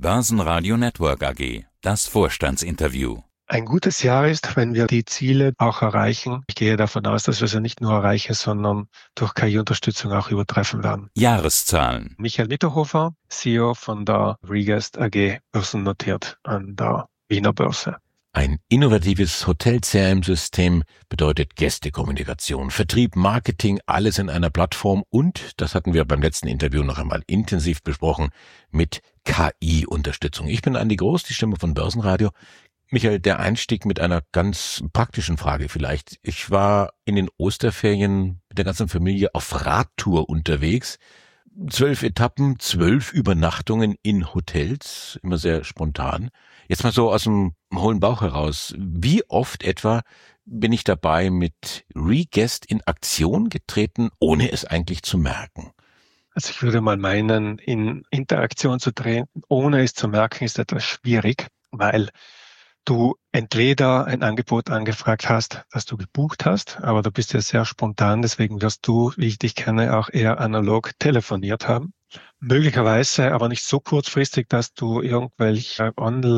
Börsenradio Network AG, das Vorstandsinterview. Ein gutes Jahr ist, wenn wir die Ziele auch erreichen. Ich gehe davon aus, dass wir sie nicht nur erreichen, sondern durch KI-Unterstützung auch übertreffen werden. Jahreszahlen. Michael Mitterhofer, CEO von der Regest AG, börsennotiert an der Wiener Börse. Ein innovatives Hotel-CRM-System bedeutet Gästekommunikation, Vertrieb, Marketing, alles in einer Plattform und, das hatten wir beim letzten Interview noch einmal intensiv besprochen, mit KI-Unterstützung. Ich bin Andi Groß, die Stimme von Börsenradio. Michael, der Einstieg mit einer ganz praktischen Frage vielleicht. Ich war in den Osterferien mit der ganzen Familie auf Radtour unterwegs. 12 Etappen, 12 Übernachtungen in Hotels, immer sehr spontan. Jetzt mal so aus dem hohlen Bauch heraus. Wie oft etwa bin ich dabei mit Regest in Aktion getreten, ohne es eigentlich zu merken? Also ich würde mal meinen, in Interaktion zu treten, ohne es zu merken, ist etwas schwierig, weil du entweder ein Angebot angefragt hast, das du gebucht hast, aber du bist ja sehr spontan, deswegen wirst du, wie ich dich kenne, auch eher analog telefoniert haben. Möglicherweise aber nicht so kurzfristig, dass du irgendwelche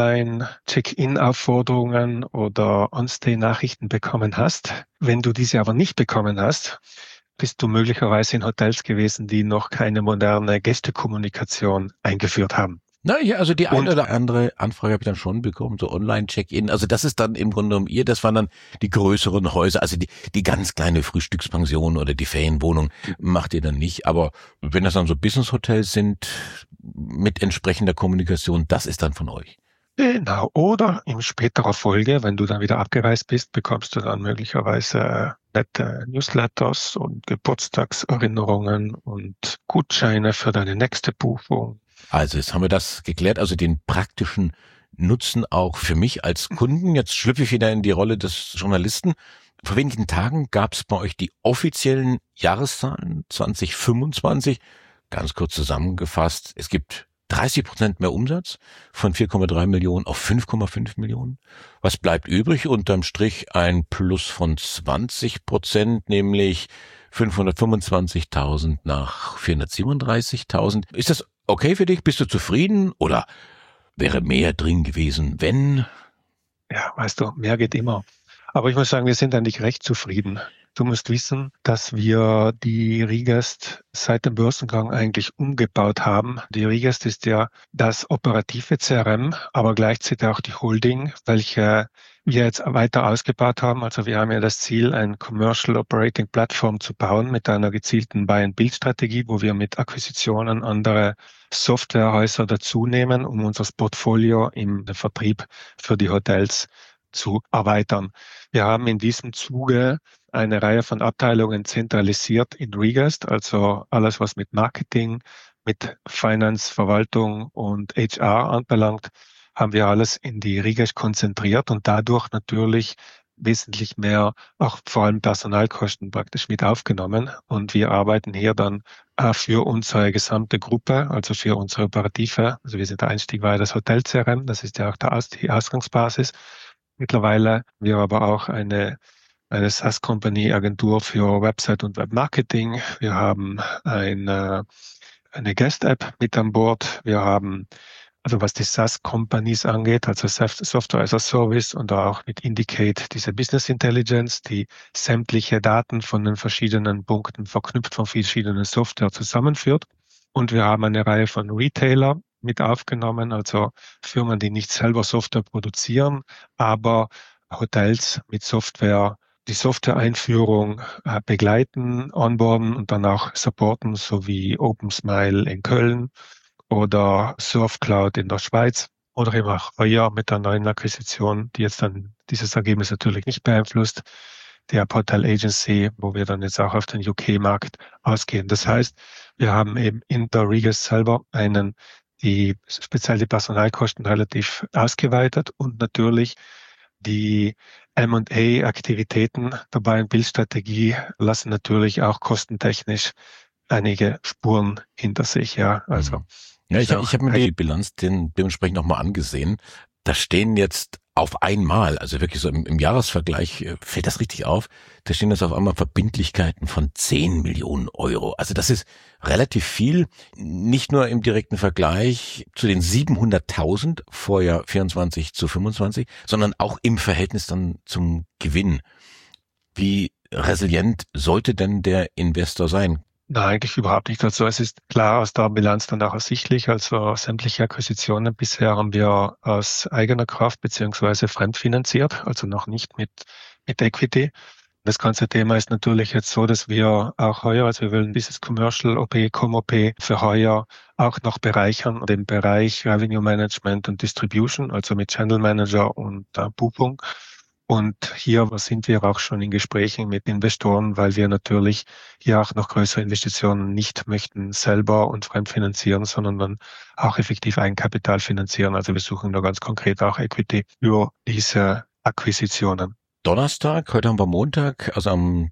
Online-Check-in-Aufforderungen oder On-Stay-Nachrichten bekommen hast. Wenn du diese aber nicht bekommen hast, bist du möglicherweise in Hotels gewesen, die noch keine moderne Gästekommunikation eingeführt haben. Na ja, also die eine oder andere Anfrage habe ich dann schon bekommen, so Online-Check-in. Also das ist dann im Grunde genommen das waren dann die größeren Häuser, also die ganz kleine Frühstückspension oder die Ferienwohnung macht ihr dann nicht. Aber wenn das dann so Business-Hotels sind mit entsprechender Kommunikation, das ist dann von euch. Genau, oder in späterer Folge, wenn du dann wieder abgereist bist, bekommst du dann möglicherweise nette Newsletters und Geburtstagserinnerungen und Gutscheine für deine nächste Buchung. Also jetzt haben wir das geklärt, also den praktischen Nutzen auch für mich als Kunden. Jetzt schlüpfe ich wieder in die Rolle des Journalisten. Vor wenigen Tagen gab es bei euch die offiziellen Jahreszahlen 2025. Ganz kurz zusammengefasst, es gibt 30% mehr Umsatz von 4,3 Millionen auf 5,5 Millionen. Was bleibt übrig? Unterm Strich ein Plus von 20%, nämlich 525.000 nach 437.000. Ist das okay für dich? Bist du zufrieden? Oder wäre mehr drin gewesen, wenn? Ja, weißt du, mehr geht immer. Aber ich muss sagen, wir sind eigentlich recht zufrieden. Du musst wissen, dass wir die Regest seit dem Börsengang eigentlich umgebaut haben. Die Regest ist ja das operative CRM, aber gleichzeitig auch die Holding, welche wir jetzt weiter ausgebaut haben. Also wir haben ja das Ziel, ein Commercial Operating Platform zu bauen mit einer gezielten Buy-and-Build-Strategie, wo wir mit Akquisitionen andere Softwarehäuser dazu nehmen, um unser Portfolio im Vertrieb für die Hotels zu erweitern. Wir haben in diesem Zuge eine Reihe von Abteilungen zentralisiert in Regest, also alles, was mit Marketing, mit Finance, Verwaltung und HR anbelangt, haben wir alles in die Regest konzentriert und dadurch natürlich wesentlich mehr, auch vor allem Personalkosten praktisch mit aufgenommen. Und wir arbeiten hier dann für unsere gesamte Gruppe, also für unsere Operative. Also der Einstieg war das Hotel-CRM, das ist ja auch die Ausgangsbasis. Mittlerweile haben wir aber auch eine SaaS-Company-Agentur für Website und Webmarketing. Wir haben eine Guest-App mit an Bord. Wir haben, also was die SaaS-Companies angeht, also Software as a Service und auch mit Indicate diese Business Intelligence, die sämtliche Daten von den verschiedenen Punkten verknüpft von verschiedenen Software zusammenführt. Und wir haben eine Reihe von Retailer mit aufgenommen, also Firmen, die nicht selber Software produzieren, aber Hotels mit Software, die Software-Einführung begleiten, onboarden und dann auch supporten, so wie OpenSmile in Köln oder SurfCloud in der Schweiz oder eben auch heuer mit der neuen Akquisition, die jetzt dann dieses Ergebnis natürlich nicht beeinflusst, der Hotel Agency, wo wir dann jetzt auch auf den UK-Markt ausgehen. Das heißt, wir haben eben in der Regest selber speziell die Personalkosten relativ ausgeweitet und natürlich die M&A-Aktivitäten der Buy-and-Build-Strategie lassen natürlich auch kostentechnisch einige Spuren hinter sich, ja. Also ja, ich habe mir die Bilanz dementsprechend nochmal angesehen. Da stehen jetzt auf einmal, also wirklich so im Jahresvergleich, fällt das richtig auf, da stehen jetzt auf einmal Verbindlichkeiten von 10 Millionen Euro. Also das ist relativ viel, nicht nur im direkten Vergleich zu den 700.000 Vorjahr 24 zu 25, sondern auch im Verhältnis dann zum Gewinn. Wie resilient sollte denn der Investor sein? Nein, eigentlich überhaupt nicht. Also es ist klar aus der Bilanz dann auch ersichtlich. Also sämtliche Akquisitionen bisher haben wir aus eigener Kraft beziehungsweise fremdfinanziert, also noch nicht mit Equity. Das ganze Thema ist natürlich jetzt so, dass wir auch heuer, also wir wollen dieses Commercial OP, Com-OP für heuer auch noch bereichern, den Bereich Revenue Management und Distribution, also mit Channel Manager und Buchung. Und hier sind wir auch schon in Gesprächen mit Investoren, weil wir natürlich hier auch noch größere Investitionen nicht möchten selber und fremdfinanzieren, sondern dann auch effektiv Eigenkapital finanzieren. Also wir suchen da ganz konkret auch Equity für diese Akquisitionen. Donnerstag, heute haben wir Montag, also am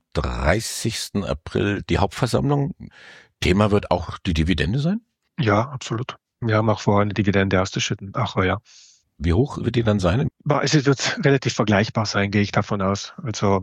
30. April die Hauptversammlung. Thema wird auch die Dividende sein? Ja, absolut. Wir haben auch vor, eine Dividende auszuschütten, auch heuer. Wie hoch wird die dann sein? Es wird relativ vergleichbar sein, gehe ich davon aus. Also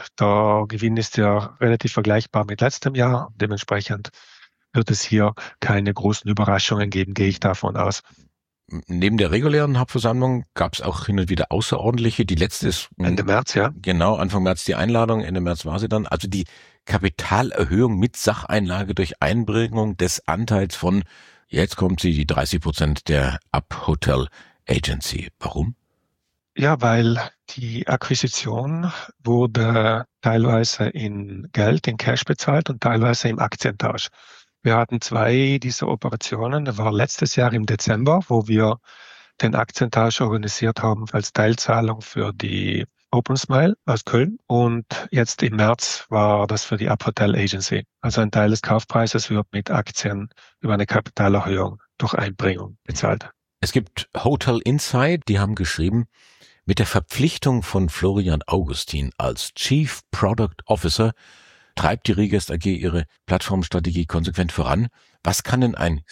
der Gewinn ist ja relativ vergleichbar mit letztem Jahr. Dementsprechend wird es hier keine großen Überraschungen geben, gehe ich davon aus. Neben der regulären Hauptversammlung gab es auch hin und wieder außerordentliche. Die letzte ist Ende März, ja. Genau, Anfang März die Einladung, Ende März war sie dann. Also die Kapitalerhöhung mit Sacheinlage durch Einbringung des Anteils von, jetzt kommt sie, die 30% der Up Hotel Agency. Warum? Ja, weil die Akquisition wurde teilweise in Geld, in Cash bezahlt und teilweise im Aktientausch. Wir hatten 2 dieser Operationen. Das war letztes Jahr im Dezember, wo wir den Aktientausch organisiert haben als Teilzahlung für die Open Smile aus Köln. Und jetzt im März war das für die Up Hotel Agency. Also ein Teil des Kaufpreises wird mit Aktien über eine Kapitalerhöhung durch Einbringung bezahlt. Es gibt Hotel Insight, die haben geschrieben, mit der Verpflichtung von Florian Augustin als Chief Product Officer treibt die Rigest AG ihre Plattformstrategie konsequent voran. Was kann denn ein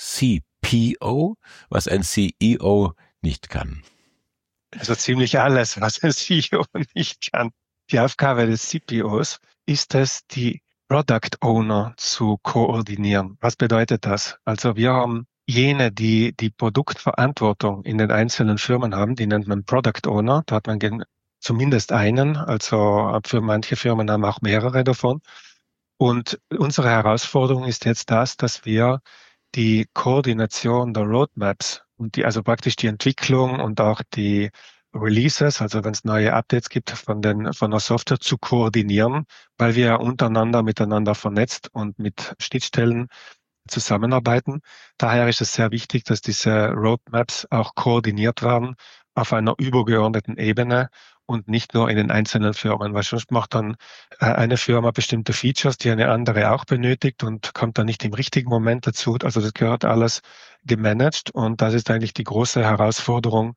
CPO, was ein CEO nicht kann? Also ziemlich alles, was ein CEO nicht kann. Die Aufgabe des CPOs ist es, die Product Owner zu koordinieren. Was bedeutet das? Also wir haben jene, die die Produktverantwortung in den einzelnen Firmen haben, die nennt man Product Owner. Da hat man zumindest einen, also für manche Firmen haben auch mehrere davon. Und unsere Herausforderung ist jetzt dass wir die Koordination der Roadmaps und also praktisch die Entwicklung und auch die Releases, also wenn es neue Updates gibt von der Software zu koordinieren, weil wir ja untereinander miteinander vernetzt und mit Schnittstellen zusammenarbeiten. Daher ist es sehr wichtig, dass diese Roadmaps auch koordiniert werden auf einer übergeordneten Ebene und nicht nur in den einzelnen Firmen, weil sonst macht dann eine Firma bestimmte Features, die eine andere auch benötigt und kommt dann nicht im richtigen Moment dazu. Also das gehört alles gemanagt und das ist eigentlich die große Herausforderung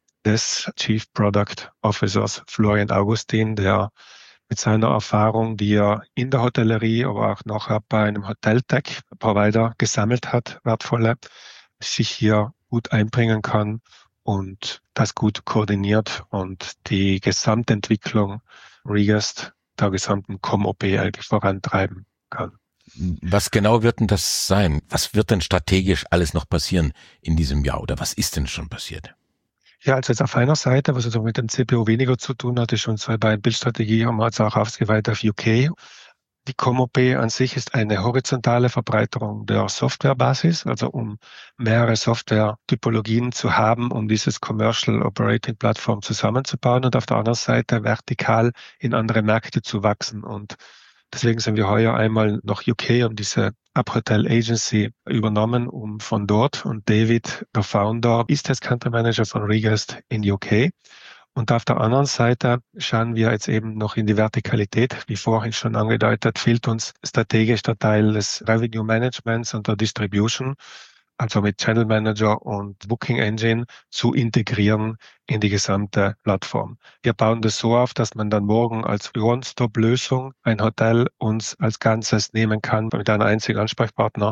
des Chief Product Officers Florian Augustin, der mit seiner Erfahrung, die er in der Hotellerie, aber auch nachher bei einem Hoteltech-Provider gesammelt hat, wertvolle, sich hier gut einbringen kann und das gut koordiniert und die Gesamtentwicklung Rigest, der gesamten Com-OP eigentlich vorantreiben kann. Was genau wird denn das sein? Was wird denn strategisch alles noch passieren in diesem Jahr oder was ist denn schon passiert? Ja, also jetzt auf einer Seite, was also mit dem CPO weniger zu tun hatte, schon bei Bildstrategie haben wir jetzt auch ausgeweitet auf UK. Die Com-OP an sich ist eine horizontale Verbreiterung der Softwarebasis, also um mehrere Software-Typologien zu haben, um dieses Commercial Operating Plattform zusammenzubauen und auf der anderen Seite vertikal in andere Märkte zu wachsen. Und deswegen sind wir heuer einmal nach UK und diese Up Hotel Agency übernommen, um von dort, und David, der Founder, ist jetzt Country Manager von Rigest in UK. Und auf der anderen Seite schauen wir jetzt eben noch in die Vertikalität. Wie vorhin schon angedeutet, fehlt uns strategisch der Teil des Revenue Managements und der Distribution, also mit Channel Manager und Booking Engine zu integrieren in die gesamte Plattform. Wir bauen das so auf, dass man dann morgen als One-Stop-Lösung ein Hotel uns als Ganzes nehmen kann mit einem einzigen Ansprechpartner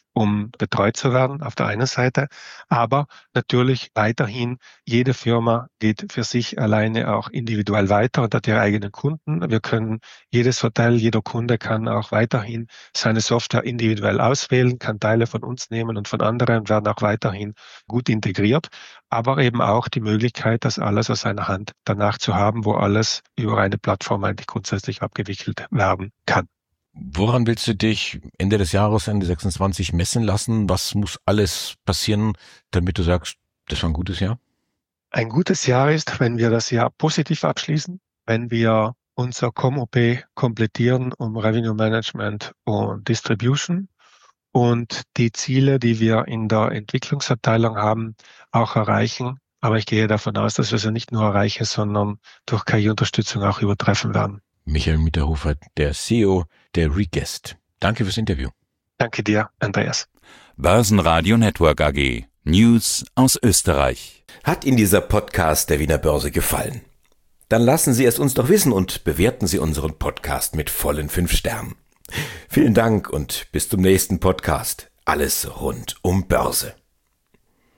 um betreut zu werden auf der einen Seite, aber natürlich weiterhin, jede Firma geht für sich alleine auch individuell weiter und hat ihre eigenen Kunden. Wir können jedes Hotel, jeder Kunde kann auch weiterhin seine Software individuell auswählen, kann Teile von uns nehmen und von anderen, werden auch weiterhin gut integriert, aber eben auch die Möglichkeit, das alles aus einer Hand danach zu haben, wo alles über eine Plattform eigentlich grundsätzlich abgewickelt werden kann. Woran willst du dich Ende des Jahres, Ende 26 messen lassen? Was muss alles passieren, damit du sagst, das war ein gutes Jahr? Ein gutes Jahr ist, wenn wir das Jahr positiv abschließen, wenn wir unser COM-OP komplettieren um Revenue Management und Distribution und die Ziele, die wir in der Entwicklungsabteilung haben, auch erreichen. Aber ich gehe davon aus, dass wir sie nicht nur erreichen, sondern durch KI-Unterstützung auch übertreffen werden. Michael Mitterhofer, der CEO der Reguest. Danke fürs Interview. Danke dir, Andreas. Börsenradio Network AG. News aus Österreich. Hat Ihnen dieser Podcast der Wiener Börse gefallen? Dann lassen Sie es uns doch wissen und bewerten Sie unseren Podcast mit vollen 5 Sternen. Vielen Dank und bis zum nächsten Podcast. Alles rund um Börse.